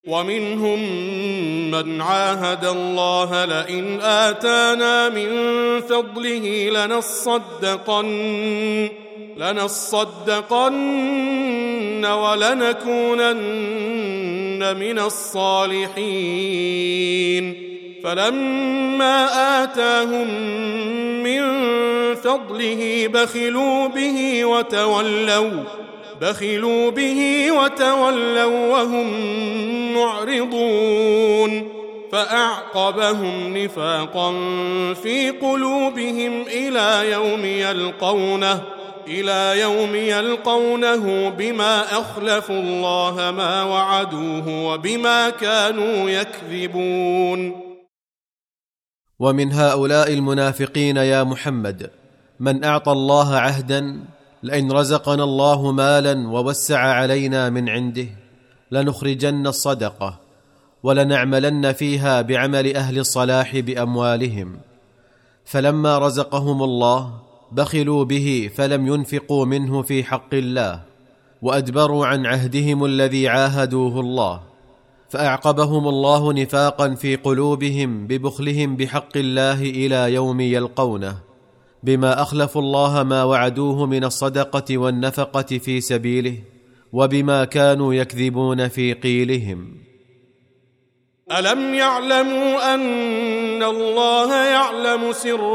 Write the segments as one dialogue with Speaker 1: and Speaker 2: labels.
Speaker 1: ومنهم من عاهد الله لئن آتانا من فضله لنصدقن ولنكونن من الصالحين فلما آتاهم من فضله بخلوا به وتولوا وهم معرضون فأعقبهم نفاقا في قلوبهم إلى يوم يلقونه بما أخلفوا الله ما وعدوه وبما كانوا يكذبون.
Speaker 2: ومن هؤلاء المنافقين يا محمد من أعطى الله عهدا لئن رزقنا الله مالا ووسع علينا من عنده لنخرجن الصدقة ولنعملن فيها بعمل أهل الصلاح بأموالهم، فلما رزقهم الله بخلوا به فلم ينفقوا منه في حق الله وأدبروا عن عهدهم الذي عاهدوه الله، فأعقبهم الله نفاقا في قلوبهم ببخلهم بحق الله إلى يوم يلقونه بما أخلفوا الله ما وعدوه من الصدقة والنفقة في سبيله وبما كانوا يكذبون في قيلهم.
Speaker 1: ألم يعلموا أن الله يعلم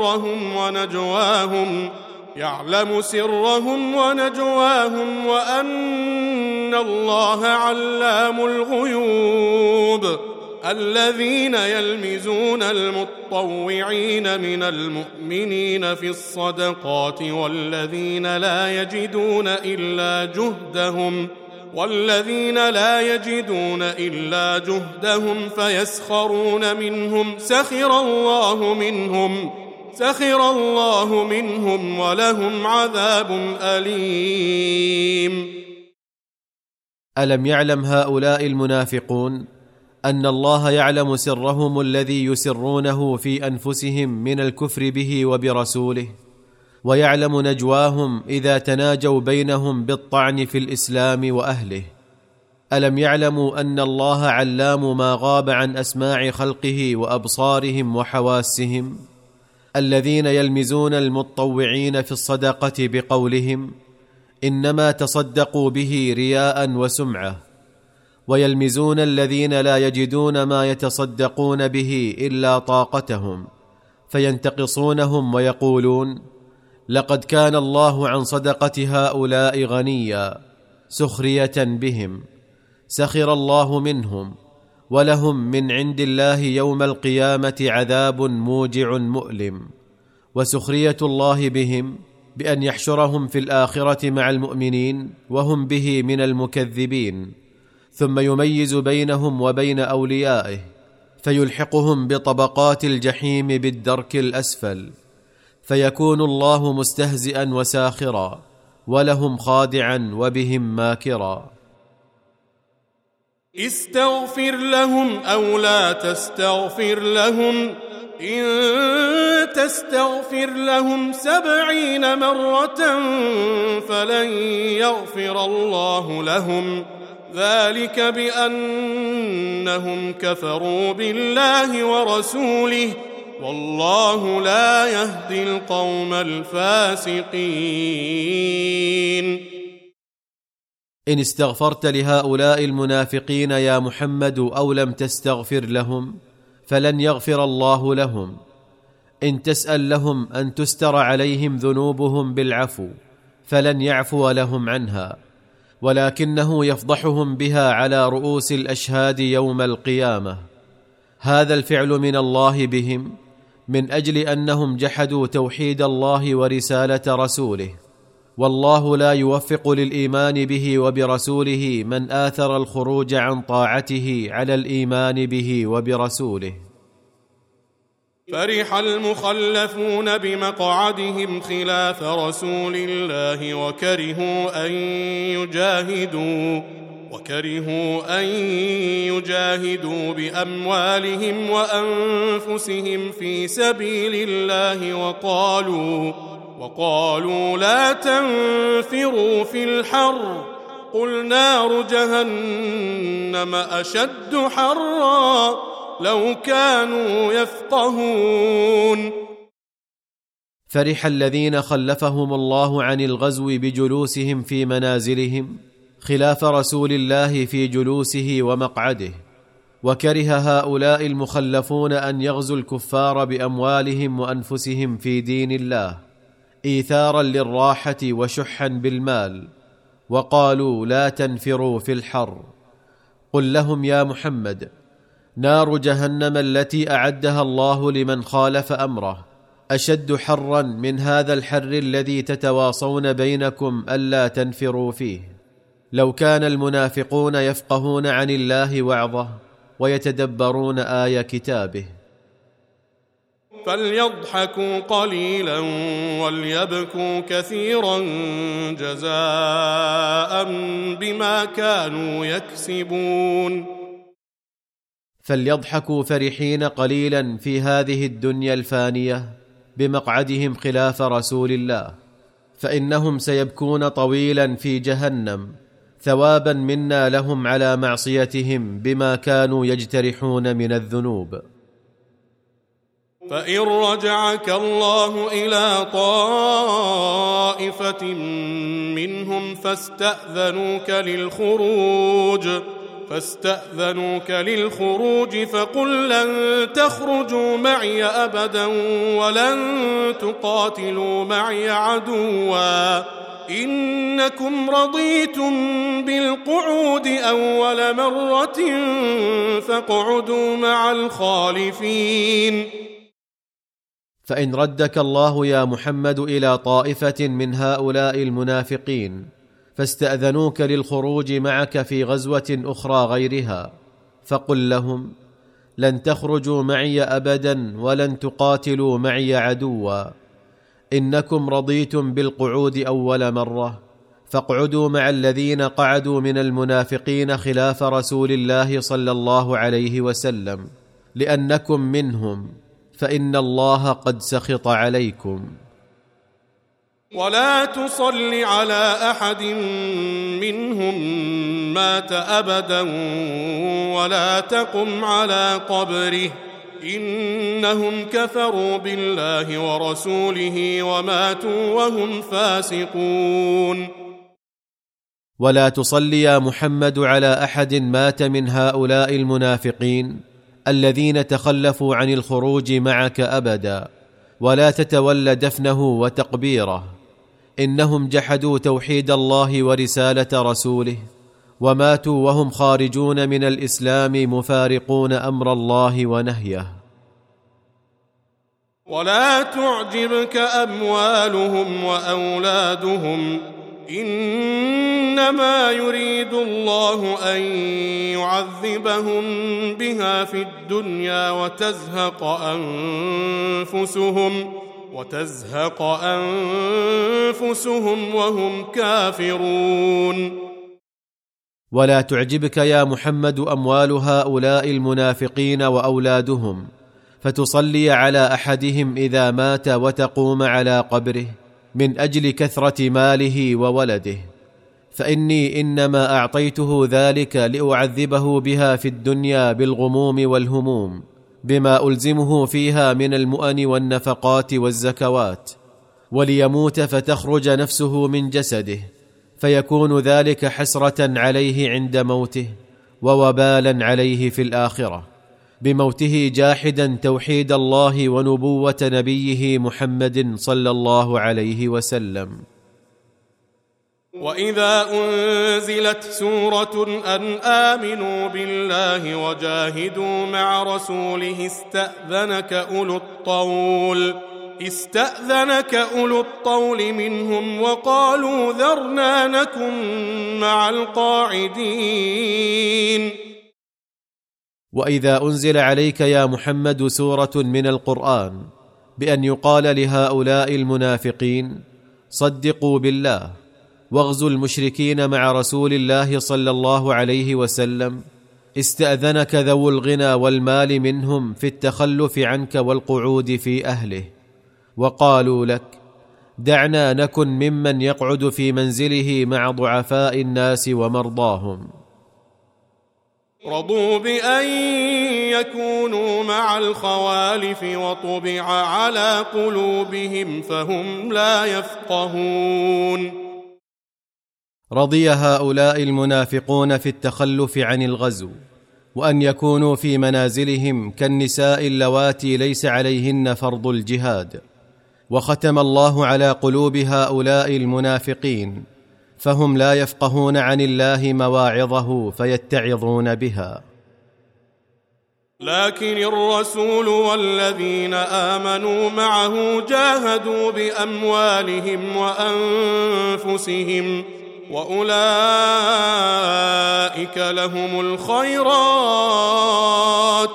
Speaker 1: سرهم ونجواهم وأن الله علام الغيوب؟ الذين يلمزون المطوعين من المؤمنين في الصدقات والذين لا يجدون إلا جهدهم فيسخرون منهم سخر الله منهم ولهم عذاب أليم.
Speaker 2: ألم يعلم هؤلاء المنافقون أن الله يعلم سرهم الذي يسرونه في أنفسهم من الكفر به وبرسوله، ويعلم نجواهم إذا تناجوا بينهم بالطعن في الإسلام وأهله؟ ألم يعلموا أن الله علام ما غاب عن أسماع خلقه وأبصارهم وحواسهم؟ الذين يلمزون المتطوعين في الصدقة بقولهم إنما تصدقوا به رياء وسمعة، ويلمزون الذين لا يجدون ما يتصدقون به إلا طاقتهم فينتقصونهم ويقولون لقد كان الله عن صدقة هؤلاء غنيا سخرية بهم، سخر الله منهم ولهم من عند الله يوم القيامة عذاب موجع مؤلم. وسخرية الله بهم بأن يحشرهم في الآخرة مع المؤمنين وهم به من المكذبين، ثم يميز بينهم وبين أوليائه فيلحقهم بطبقات الجحيم بالدرك الأسفل، فيكون الله مستهزئا وساخرا ولهم خادعا وبهم ماكرا.
Speaker 1: استغفر لهم أو لا تستغفر لهم إن تستغفر لهم 70 مرة فلن يغفر الله لهم، ذلك بأنهم كفروا بالله ورسوله والله لا يهدي القوم الفاسقين.
Speaker 2: إن استغفرت لهؤلاء المنافقين يا محمد أو لم تستغفر لهم فلن يغفر الله لهم. إن تسأل لهم أن تستر عليهم ذنوبهم بالعفو فلن يعفو لهم عنها، ولكنه يفضحهم بها على رؤوس الأشهاد يوم القيامة. هذا الفعل من الله بهم من أجل أنهم جحدوا توحيد الله ورسالة رسوله، والله لا يوفق للإيمان به وبرسوله من آثر الخروج عن طاعته على الإيمان به وبرسوله.
Speaker 1: فرح المخلفون بمقعدهم خلاف رسول الله وكرهوا أن يجاهدوا بأموالهم وأنفسهم في سبيل الله وقالوا لا تنفروا في الحر قل نار جهنم أشد حرا لو كانوا يفقهون.
Speaker 2: فرح الذين خلفهم الله عن الغزو بجلوسهم في منازلهم خلاف رسول الله في جلوسه ومقعده، وكره هؤلاء المخلفون أن يغزوا الكفار بأموالهم وأنفسهم في دين الله إيثارا للراحة وشحا بالمال، وقالوا لا تنفروا في الحر. قل لهم يا محمد نار جهنم التي أعدها الله لمن خالف أمره أشد حرا من هذا الحر الذي تتواصون بينكم ألا تنفروا فيه. لو كان المنافقون يفقهون عن الله وعظه ويتدبرون آية كتابه.
Speaker 1: فليضحكوا قليلا وليبكوا كثيرا جزاء بما كانوا يكسبون.
Speaker 2: فليضحكوا فرحين قليلا في هذه الدنيا الفانية بمقعدهم خلاف رسول الله، فإنهم سيبكون طويلا في جهنم ثوابا منا لهم على معصيتهم بما كانوا يجترحون من الذنوب.
Speaker 1: فإن رجعك الله إلى طائفة منهم فاستأذنوك للخروج فقل لن تخرجوا معي أبدا ولن تقاتلوا معي عدوا إنكم رضيتم بالقعود أول مرة فاقعدوا مع الخالفين.
Speaker 2: فإن ردك الله يا محمد إلى طائفة من هؤلاء المنافقين فاستأذنوك للخروج معك في غزوة أخرى غيرها، فقل لهم لن تخرجوا معي أبدا ولن تقاتلوا معي عدوا إنكم رضيتم بالقعود أول مرة فاقعدوا مع الذين قعدوا من المنافقين خلاف رسول الله صلى الله عليه وسلم لأنكم منهم، فإن الله قد سخط عليكم.
Speaker 1: ولا تصل على أحد منهم مات أبدا ولا تقم على قبره إنهم كفروا بالله ورسوله وماتوا وهم فاسقون.
Speaker 2: ولا تصل يا محمد على أحد مات من هؤلاء المنافقين الذين تخلفوا عن الخروج معك أبدا، ولا تتولى دفنه وتقبيره، إنهم جحدوا توحيد الله ورسالة رسوله وماتوا وهم خارجون من الإسلام مفارقون أمر الله ونهيه.
Speaker 1: ولا تعجبك أموالهم وأولادهم إنما يريد الله أن يعذبهم بها في الدنيا وتزهق أنفسهم وهم كافرون.
Speaker 2: ولا تعجبك يا محمد أموال هؤلاء المنافقين وأولادهم فتصلي على أحدهم إذا مات وتقوم على قبره من أجل كثرة ماله وولده، فإني إنما أعطيته ذلك لأعذبه بها في الدنيا بالغموم والهموم بما ألزمه فيها من المؤن والنفقات والزكوات، وليموت فتخرج نفسه من جسده فيكون ذلك حسرة عليه عند موته ووبالا عليه في الآخرة بموته جاحدا توحيد الله ونبوة نبيه محمد صلى الله عليه وسلم.
Speaker 1: وإذا أنزلت سورة أن آمنوا بالله وجاهدوا مع رسوله استأذنك أولو الطول منهم وقالوا ذرنا نكن مع القاعدين.
Speaker 2: وإذا أنزل عليك يا محمد سورة من القرآن بأن يقال لهؤلاء المنافقين صدقوا بالله واغزوا المشركين مع رسول الله صلى الله عليه وسلم، استأذنك ذو الغنى والمال منهم في التخلف عنك والقعود في أهله، وقالوا لك دعنا نكن ممن يقعد في منزله مع ضعفاء الناس ومرضاهم.
Speaker 1: رضوا بأن يكونوا مع الخوالف وطبع على قلوبهم فهم لا يفقهون.
Speaker 2: رضي هؤلاء المنافقون في التخلف عن الغزو، وأن يكونوا في منازلهم كالنساء اللواتي ليس عليهن فرض الجهاد، وختم الله على قلوب هؤلاء المنافقين فهم لا يفقهون عن الله مواعظه فيتعظون بها.
Speaker 1: لكن الرسول والذين آمنوا معه جاهدوا بأموالهم وأنفسهم وأولئك لهم الخيرات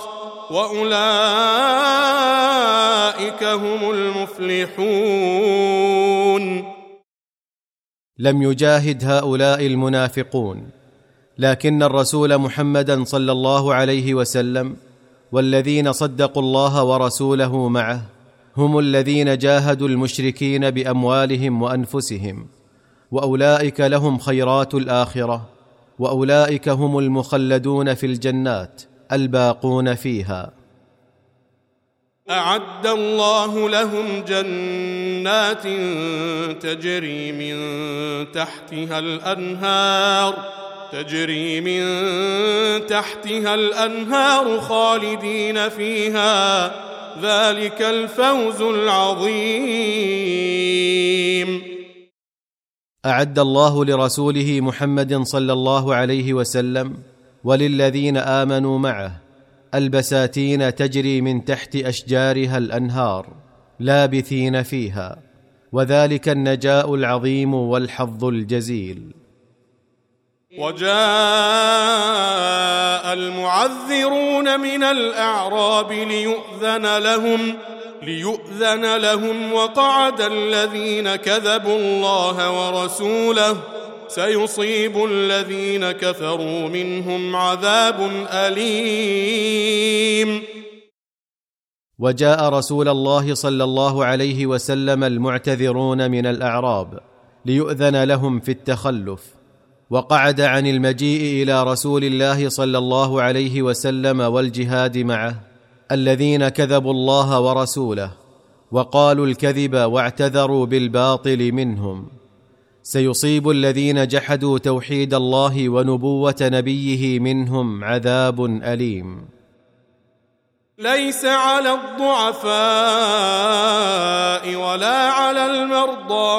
Speaker 1: وأولئك هم المفلحون.
Speaker 2: لم يجاهد هؤلاء المنافقون، لكن الرسول محمدا صلى الله عليه وسلم والذين صدقوا الله ورسوله معه هم الذين جاهدوا المشركين بأموالهم وأنفسهم، وأولئك لهم خيرات الآخرة، وأولئك هم المخلدون في الجنات الباقون فيها.
Speaker 1: أعد الله لهم جنات تجري من تحتها الأنهار خالدين فيها، ذلك الفوز العظيم.
Speaker 2: أعد الله لرسوله محمد صلى الله عليه وسلم وللذين آمنوا معه البساتين تجري من تحت أشجارها الأنهار لابثين فيها، وذلك النجاء العظيم والحظ الجزيل.
Speaker 1: وجاء المعذرون من الأعراب ليؤذن لهم وقعد الذين كذبوا الله ورسوله، سيصيب الذين كفروا منهم عذاب أليم.
Speaker 2: وجاء رسول الله صلى الله عليه وسلم المعتذرون من الأعراب ليؤذن لهم في التخلف، وقعد عن المجيء إلى رسول الله صلى الله عليه وسلم والجهاد معه الذين كذبوا الله ورسوله وقالوا الكذب واعتذروا بالباطل منهم، سيصيب الذين جحدوا توحيد الله ونبوة نبيه منهم عذاب أليم.
Speaker 1: ليس على الضعفاء ولا على المرضى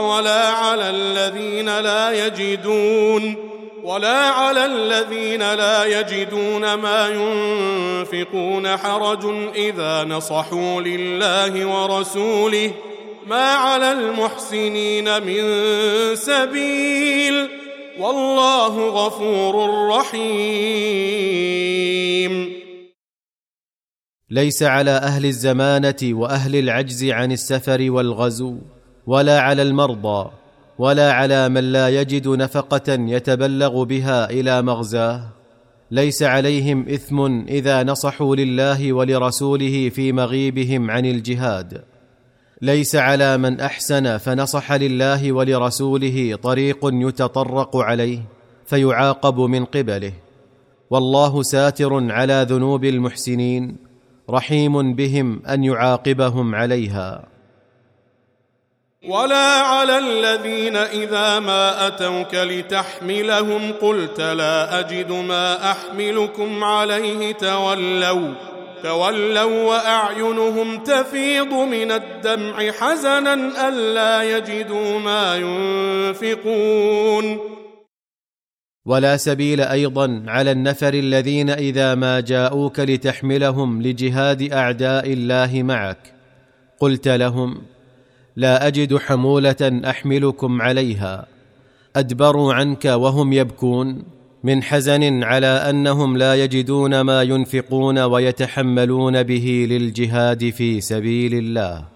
Speaker 1: ولا على الذين لا يجدون ما ينفقون حرج إذا نصحوا لله ورسوله، ما على المحسنين من سبيل، والله غفور رحيم.
Speaker 2: ليس على أهل الزمانة وأهل العجز عن السفر والغزو، ولا على المرضى، ولا على من لا يجد نفقة يتبلغ بها إلى مغزاه، ليس عليهم إثم إذا نصحوا لله ولرسوله في مغيبهم عن الجهاد. ليس على من أحسن فنصح لله ولرسوله طريق يتطرق عليه فيعاقب من قبله، والله ساتر على ذنوب المحسنين رحيم بهم أن يعاقبهم عليها.
Speaker 1: ولا على الذين إذا ما أتوك لتحملهم قلت لا أجد ما أحملكم عليه تولوا وأعينهم تفيض من الدمع حزنا ألا يجدوا ما ينفقون.
Speaker 2: ولا سبيل أيضا على النفر الذين إذا ما جاءوك لتحملهم لجهاد أعداء الله معك قلت لهم لا أجد حمولة أحملكم عليها، أدبروا عنك وهم يبكون من حزن على أنهم لا يجدون ما ينفقون ويتحملون به للجهاد في سبيل الله.